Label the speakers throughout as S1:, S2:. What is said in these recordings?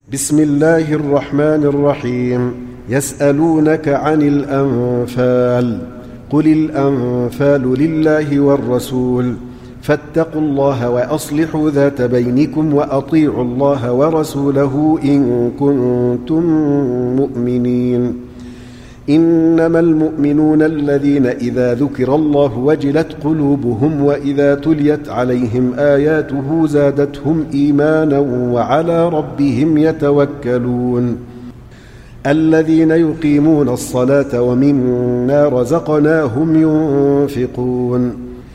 S1: بسم الله الرحمن الرحيم. يسألونك عن الأنفال، قل الأنفال لله والرسول، فاتقوا الله وأصلحوا ذات بينكم وأطيعوا الله ورسوله إن كنتم مؤمنين. إنما المؤمنون الذين إذا ذكر الله وجلت قلوبهم وإذا تليت عليهم آياته زادتهم إيمانا وعلى ربهم يتوكلون. الذين يقيمون الصلاة ومما رزقناهم ينفقون،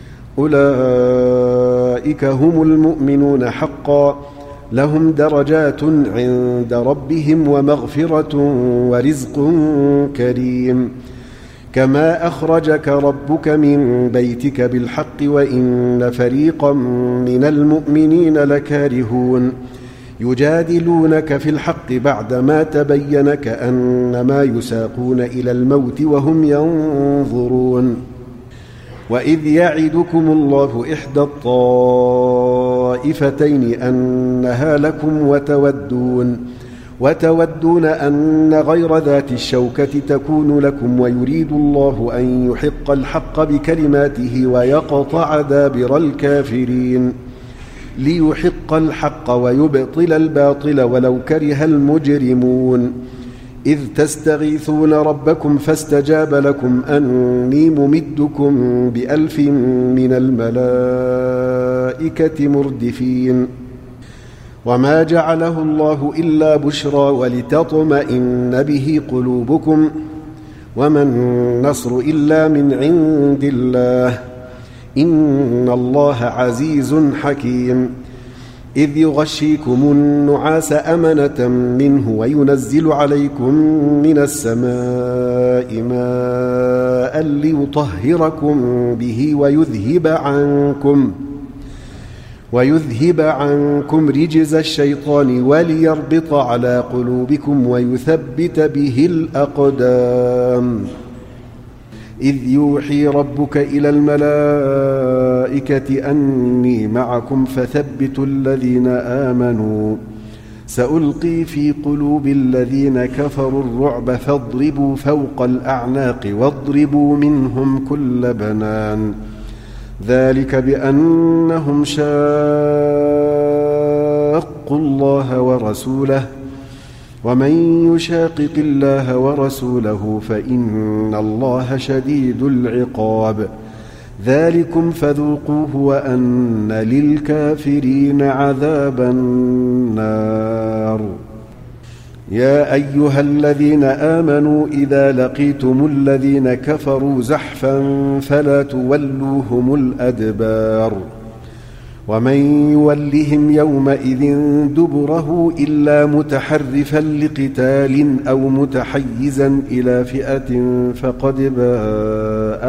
S1: أولئك هم المؤمنون حقا، لهم درجات عند ربهم ومغفرة ورزق كريم. كما أخرجك ربك من بيتك بالحق وإن فريقا من المؤمنين لكارهون، يجادلونك في الحق بعدما تبين كأنما يساقون إلى الموت وهم ينظرون. وإذ يعدكم الله إحدى الطائفتين أنها لكم وتودون أن غير ذات الشوكة تكون لكم، ويريد الله أن يحق الحق بكلماته ويقطع دابر الكافرين، ليحق الحق ويبطل الباطل ولو كره المجرمون. إذ تستغيثون ربكم فاستجاب لكم أني ممدكم ب1000 من الملائكة مردفين. وما جعله الله إلا بشرى ولتطمئن به قلوبكم، وما النصر إلا من عند الله، إن الله عزيز حكيم. إذ يغشيكم النعاس أمنة منه وينزل عليكم من السماء ماء ليطهركم به ويذهب عنكم رجز الشيطان وليربط على قلوبكم ويثبت به الأقدام. إذ يوحي ربك إلى الملائكة أني معكم فثبتوا الذين آمنوا، سألقي في قلوب الذين كفروا الرعب فاضربوا فوق الأعناق واضربوا منهم كل بنان، ذلك بأنهم شاقوا الله ورسوله، ومن يشاقق الله ورسوله فإن الله شديد العقاب. ذلكم فذوقوه وأن للكافرين عذاب النار. يا أيها الذين آمنوا إذا لقيتم الذين كفروا زحفا فلا تولوهم الأدبار، ومن يولهم يومئذ دبره إلا متحرفا لقتال أو متحيزا إلى فئة فقد باء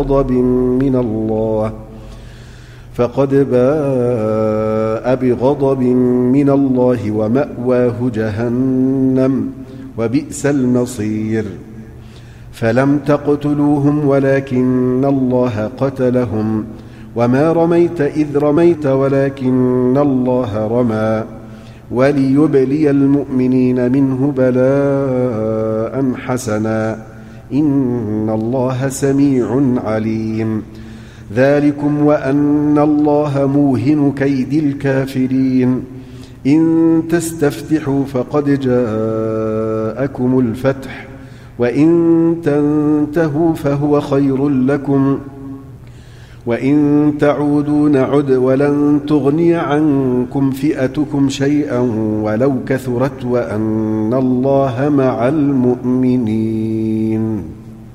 S1: بغضب من الله ومأواه جهنم وبئس المصير. فلم تقتلوهم ولكن الله قتلهم، وما رميت إذ رميت ولكن الله رمى، وليبلي المؤمنين منه بلاء حسنا، إن الله سميع عليم. ذلكم وأن الله موهن كيد الكافرين. إن تستفتحوا فقد جاءكم الفتح، وإن تنتهوا فهو خير لكم، وإن تعودوا نعد ولن تغني عنكم فئتكم شيئا ولو كثرت، وأن الله مع المؤمنين.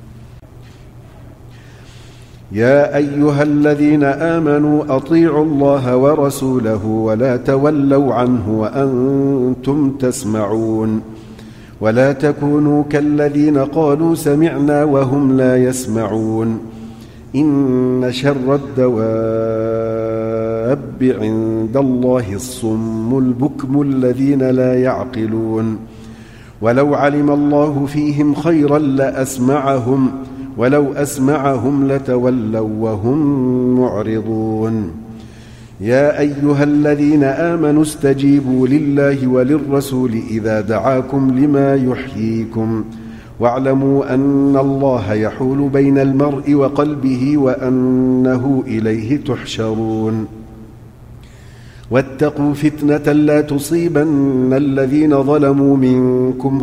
S1: يا أيها الذين آمنوا أطيعوا الله ورسوله ولا تولوا عنه وأنتم تسمعون، ولا تكونوا كالذين قالوا سمعنا وهم لا يسمعون. إن شر الدواب عند الله الصم البكم الذين لا يعقلون، ولو علم الله فيهم خيرا لأسمعهم، ولو أسمعهم لتولوا وهم معرضون. يا أيها الذين آمنوا استجيبوا لله وللرسول إذا دعاكم لما يحييكم واعلموا أن الله يحول بين المرء وقلبه وأنه إليه تحشرون واتقوا فتنة لا تصيبن الذين ظلموا منكم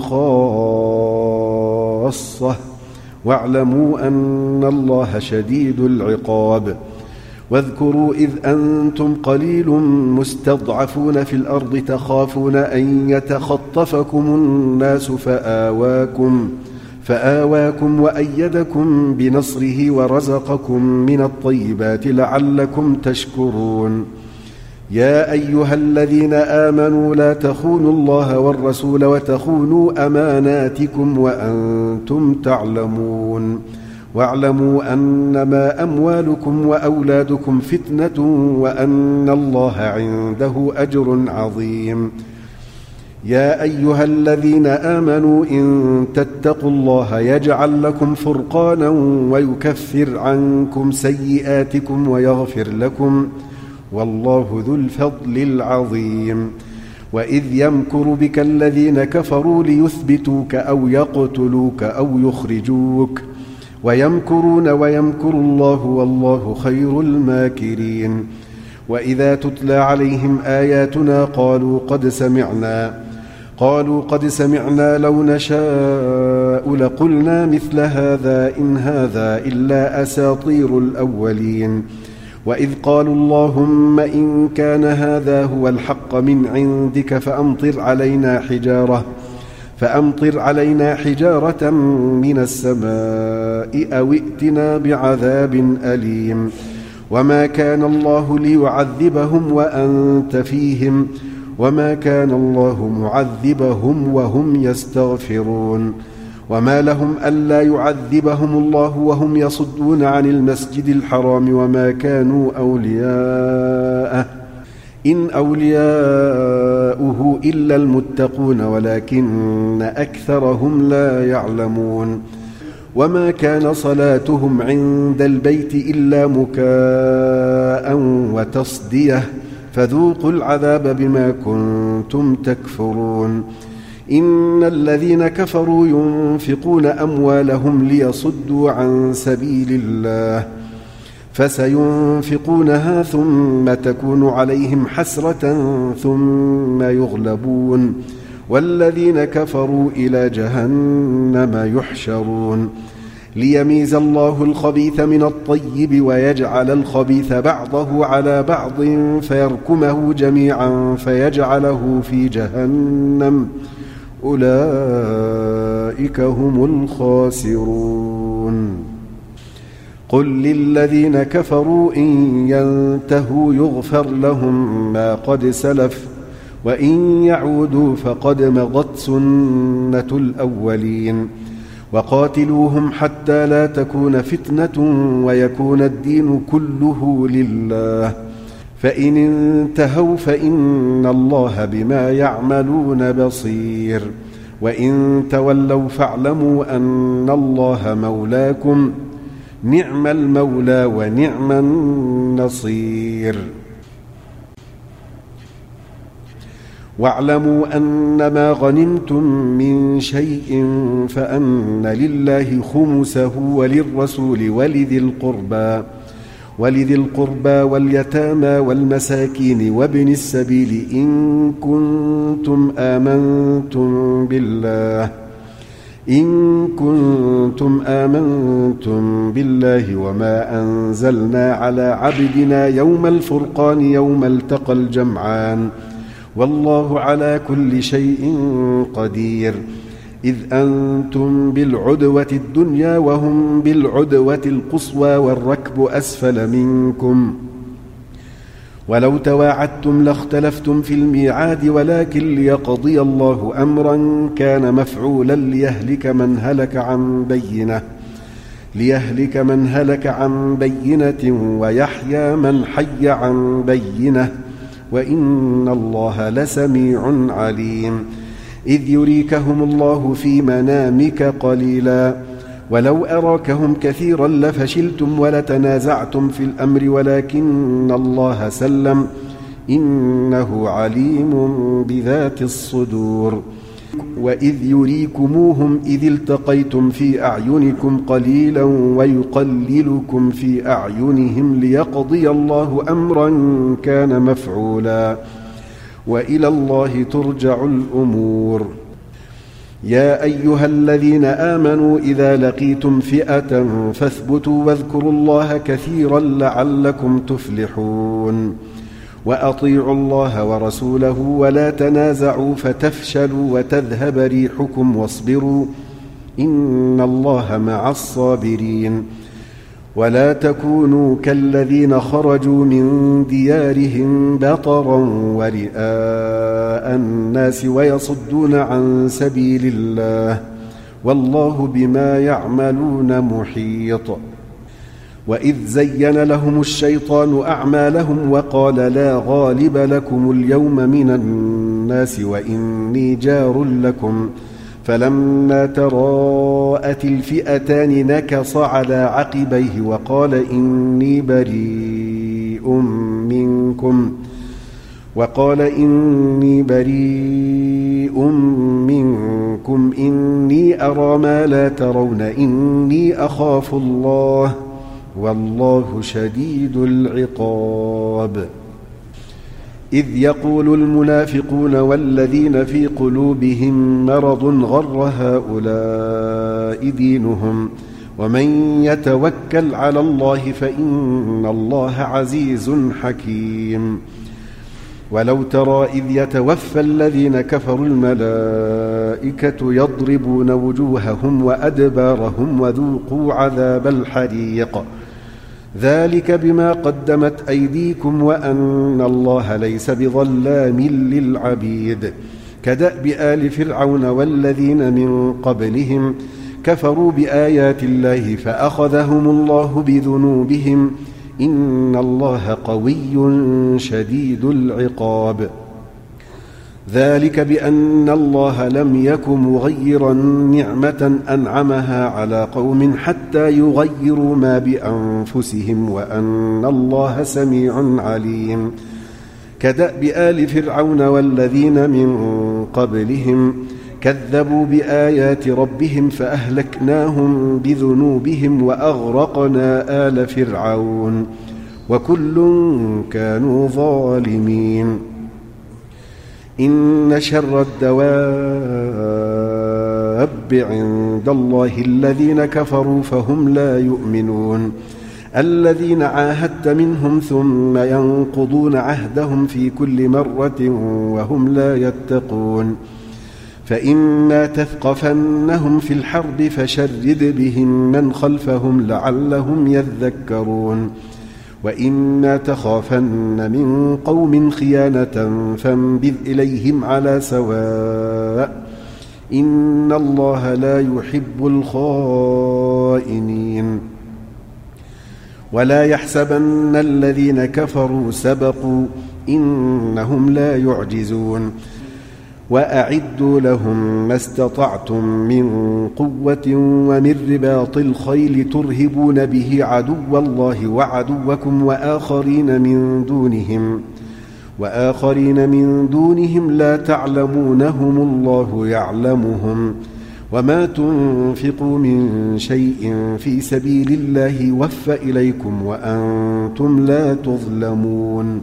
S1: خاصة واعلموا أن الله شديد العقاب واذكروا إذ أنتم قليل مستضعفون في الأرض تخافون أن يتخطفكم الناس فآواكم وأيدكم بنصره ورزقكم من الطيبات لعلكم تشكرون يا أيها الذين آمنوا لا تخونوا الله والرسول وتخونوا أماناتكم وأنتم تعلمون واعلموا أنما أموالكم وأولادكم فتنة وأن الله عنده أجر عظيم يا أيها الذين آمنوا إن تتقوا الله يجعل لكم فرقانا ويكفر عنكم سيئاتكم ويغفر لكم والله ذو الفضل العظيم وإذ يمكر بك الذين كفروا ليثبتوك أو يقتلوك أو يخرجوك ويمكرون ويمكر الله والله خير الماكرين وإذا تتلى عليهم آياتنا قالوا قد سمعنا لو نشاء لقلنا مثل هذا إن هذا إلا أساطير الأولين وإذ قالوا اللهم إن كان هذا هو الحق من عندك فأمطر علينا حجارة من السماء أو ائتنا بعذاب أليم وما كان الله ليعذبهم وأنت فيهم وما كان الله معذبهم وهم يستغفرون وما لهم ألا يعذبهم الله وهم يصدون عن المسجد الحرام وما كانوا أولياءه إن أولياؤه إلا المتقون ولكن أكثرهم لا يعلمون وما كان صلاتهم عند البيت إلا مكاء وتصدية فذوقوا العذاب بما كنتم تكفرون إن الذين كفروا ينفقون أموالهم ليصدوا عن سبيل الله فسينفقونها ثم تكون عليهم حسرة ثم يغلبون والذين كفروا إلى جهنم يحشرون ليميز الله الخبيث من الطيب ويجعل الخبيث بعضه على بعض فيركمه جميعا فيجعله في جهنم أولئك هم الخاسرون قل للذين كفروا إن ينتهوا يغفر لهم ما قد سلف وإن يعودوا فقد مضت سنة الأولين وقاتلوهم حتى لا تكون فتنة ويكون الدين كله لله فإن انتهوا فإن الله بما يعملون بصير وإن تولوا فاعلموا أن الله مولاكم نعم المولى ونعم النصير واعلموا أنما غنمتم من شيء فأن لله خمسه وللرسول ولذي القربى واليتامى والمساكين وابن السبيل إن كنتم آمنتم بالله وما أنزلنا على عبدنا يوم الفرقان يوم التقى الجمعان والله على كل شيء قدير إذ أنتم بالعدوة الدنيا وهم بالعدوة القصوى والركب أسفل منكم ولو تواعدتم لاختلفتم في الميعاد ولكن ليقضي الله أمرا كان مفعولا ليهلك من هلك عن بينة ويحيى من حي عن بينة وإن الله لسميع عليم إذ يريكهم الله في منامك قليلا ولو أراكهم كثيرا لفشلتم ولتنازعتم في الأمر ولكن الله سلم إنه عليم بذات الصدور. وإذ يريكموهم إذ التقيتم في أعينكم قليلا ويقللكم في أعينهم ليقضي الله أمرا كان مفعولا وإلى الله ترجع الأمور. يا أيها الذين آمنوا إذا لقيتم فئة فاثبتوا واذكروا الله كثيرا لعلكم تفلحون. وأطيعوا الله ورسوله ولا تنازعوا فتفشلوا وتذهب ريحكم واصبروا إن الله مع الصابرين. ولا تكونوا كالذين خرجوا من ديارهم بطرا ورئاء الناس ويصدون عن سبيل الله والله بما يعملون محيط. وإذ زين لهم الشيطان أعمالهم وقال لا غالب لكم اليوم من الناس وإني جار لكم فلما تراءت الفئتان نكص على عقبيه وقال إني بريء منكم إني أرى ما لا ترون إني أخاف الله والله شديد العقاب. إذ يقول المنافقون والذين في قلوبهم مرض غر هؤلاء دينهم ومن يتوكل على الله فإن الله عزيز حكيم. ولو ترى إذ يتوفى الذين كفروا الملائكة يضربون وجوههم وأدبارهم وذوقوا عذاب الحريق ذلك بما قدمت أيديكم وأن الله ليس بظلام للعبيد. كدأب آل فرعون والذين من قبلهم كفروا بآيات الله فأخذهم الله بذنوبهم إن الله قوي شديد العقاب. ذلك بأن الله لم يك مغيرا نعمة أنعمها على قوم حتى يغيروا ما بأنفسهم وأن الله سميع عليم. كدأب آل فرعون والذين من قبلهم كذبوا بآيات ربهم فأهلكناهم بذنوبهم وأغرقنا آل فرعون وكل كانوا ظالمين. إن شر الدواب عند الله الذين كفروا فهم لا يؤمنون الذين عاهدت منهم ثم ينقضون عهدهم في كل مرة وهم لا يتقون. فإما تثقفنهم في الحرب فشرد بهم من خلفهم لعلهم يذكرون. وإما تخافن من قوم خيانة فانبذ إليهم على سواء إن الله لا يحب الخائنين. ولا يحسبن الذين كفروا سبقوا إنهم لا يعجزون. وأعدوا لهم ما استطعتم من قوة ومن رباط الخيل ترهبون به عدو الله وعدوكم وآخرين من دونهم لا تعلمونهم الله يعلمهم وما تنفقوا من شيء في سبيل الله يوفى إليكم وأنتم لا تظلمون.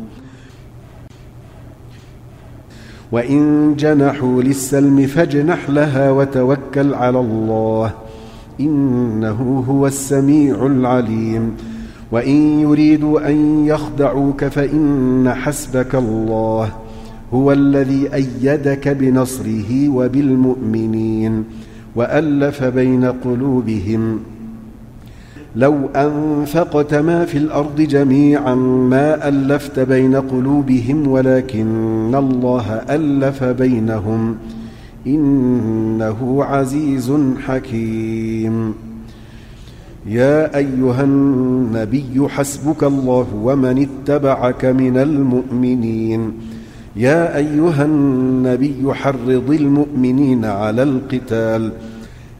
S1: وإن جنحوا للسلم فاجنح لها وتوكل على الله إنه هو السميع العليم. وإن يريدوا أن يخدعوك فإن حسبك الله هو الذي أيدك بنصره وبالمؤمنين وألف بين قلوبهم. لو أنفقت ما في الأرض جميعا ما ألفت بين قلوبهم ولكن الله ألف بينهم إنه عزيز حكيم. يا أيها النبي حسبك الله ومن اتبعك من المؤمنين. يا أيها النبي حرض المؤمنين على القتال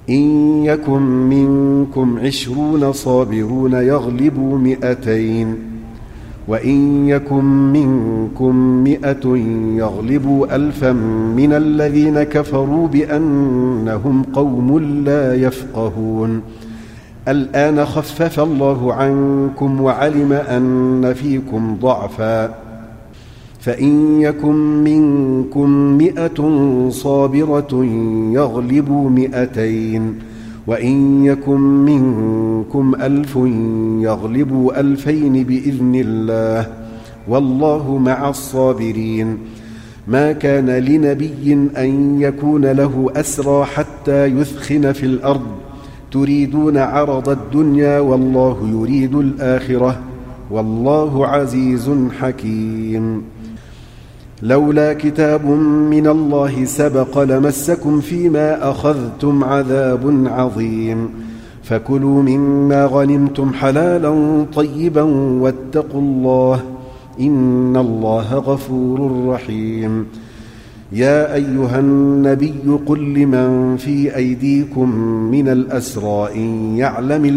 S1: إن يكن منكم 20 صابرون يغلبوا 200 وإن يكن منكم 100 يغلبوا 1000 من الذين كفروا بأنهم قوم لا يفقهون الآن خفف الله عنكم وعلم أن فيكم ضعفا فإن يكن منكم 100 صابرة يغلبوا 200 وإن يكن منكم 1000 يغلبوا 2000 بإذن الله والله مع الصابرين ما كان لنبي أن يكون له أسرى حتى يثخن في الأرض تريدون عرض الدنيا والله يريد الآخرة والله عزيز حكيم لولا كتاب من الله سبق لمسكم فيما أخذتم عذاب عظيم فكلوا مما غنمتم حلالا طيبا واتقوا الله إن الله غفور رحيم يا أيها النبي قل لمن في أيديكم من الأسرى إن يعلم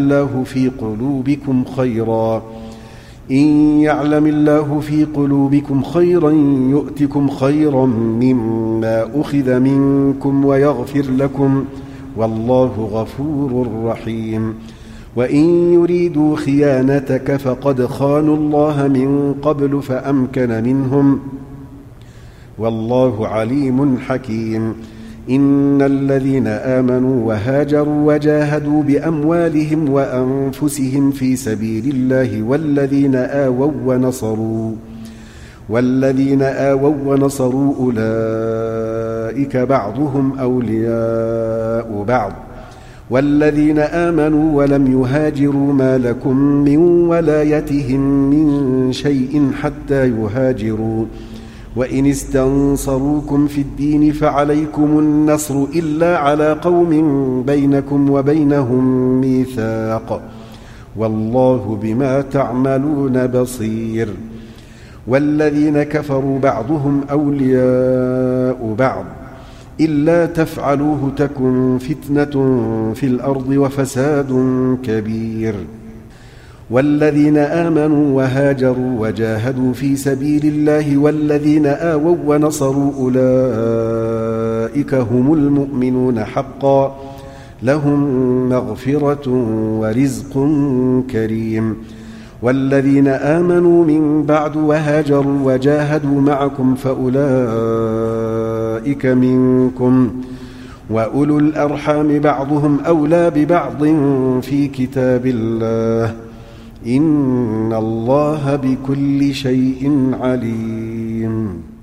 S1: الله في قلوبكم خيرا يؤتكم خيرا مما أخذ منكم ويغفر لكم والله غفور رحيم وإن يريدوا خيانتك فقد خانوا الله من قبل فأمكن منهم والله عليم حكيم إن الذين آمنوا وهاجروا وجاهدوا بأموالهم وأنفسهم في سبيل الله والذين آووا ونصروا أولئك بعضهم أولياء بعض والذين آمنوا ولم يهاجروا ما لكم من ولايتهم من شيء حتى يهاجروا وإن استنصروكم في الدين فعليكم النصر إلا على قوم بينكم وبينهم ميثاق والله بما تعملون بصير والذين كفروا بعضهم أولياء بعض إلا تفعلوه تكن فتنة في الأرض وفساد كبير والذين آمنوا وهاجروا وجاهدوا في سبيل الله والذين آووا ونصروا أولئك هم المؤمنون حقا لهم مغفرة ورزق كريم والذين آمنوا من بعد وهاجروا وجاهدوا معكم فأولئك منكم وأولو الأرحام بعضهم أولى ببعض في كتاب الله إن الله بكل شيء عليم